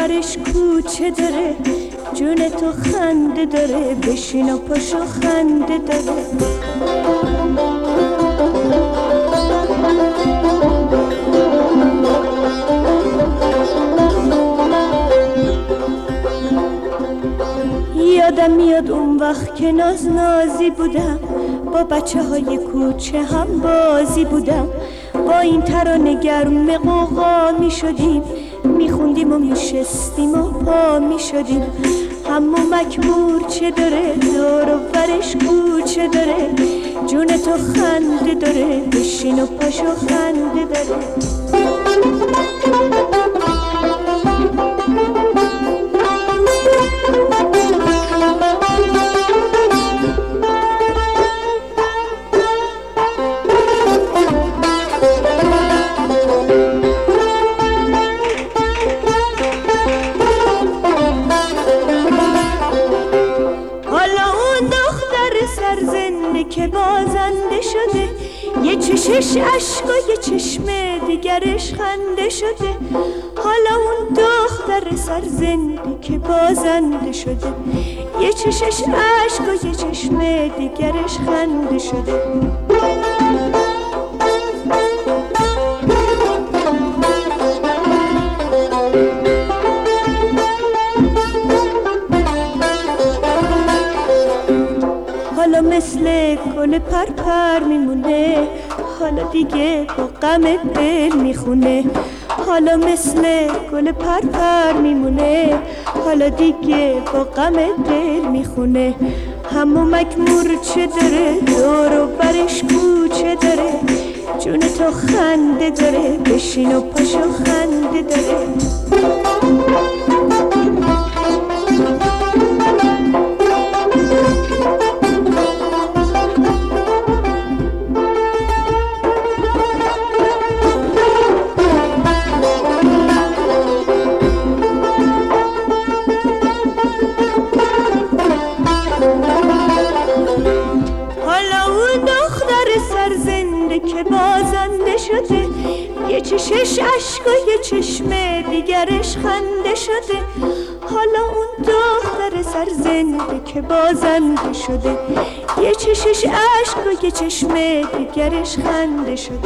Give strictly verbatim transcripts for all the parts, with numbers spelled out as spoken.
برش کوچه داره، جون تو خنده داره، بشین و پاشو خنده داره. یادم میاد اون وقت که ناز نازی بودم، با بچه های کوچه هم بازی بودم، با این ترانه گرم قوقا می شدیم، می خوندیم و می شستیم و پا می شدیم. حمومک مورچه داره، دور و برش کوچه داره، جون تو خنده داره، بشین و پاشو خنده داره. که بازنده شده، یه چشش عشق و یه چشم دیگرش خنده شده. حالا اون دختر سرزنده که بازنده شده، یه چشش عشق و یه چشم دیگرش خنده شده. حالا مثل گل پرپر میمونه، حالا دیگه با غم دل میخونه. حالا مثل گل پرپر میمونه، حالا دیگه با غم دل میخونه. حمومک مورچه داره، دور و برش کوچه داره، جون تو خنده داره، بشین و پاشو خنده داره. که بازنده شده، یه چشش عشق و یه چشم دیگرش خنده شده. حالا اون دختر سرزنده که بازنده شده، یه چشش عشق و یه چشم دیگرش خنده شده.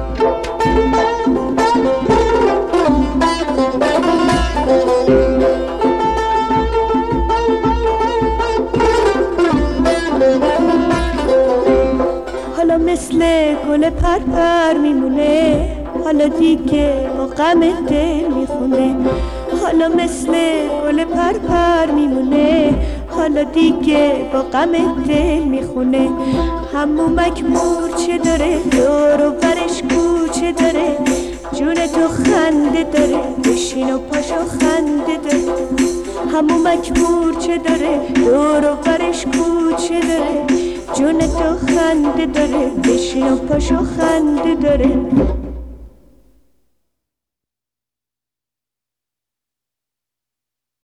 حالا مثل گل پرپر میمونه، حالا دیگه با غم دل میخونه. حالا مثل گل پرپر میمونه، حالا دیگه با غم دل میخونه. حمومک مورچه داره، دور و برش کوچه داره، جون تو خنده داره، بشین و پاشو خنده داره. حمومک مورچه داره، دور و برش کوچه داره، جون تو خنده داره، بشین و پاشو خنده داره.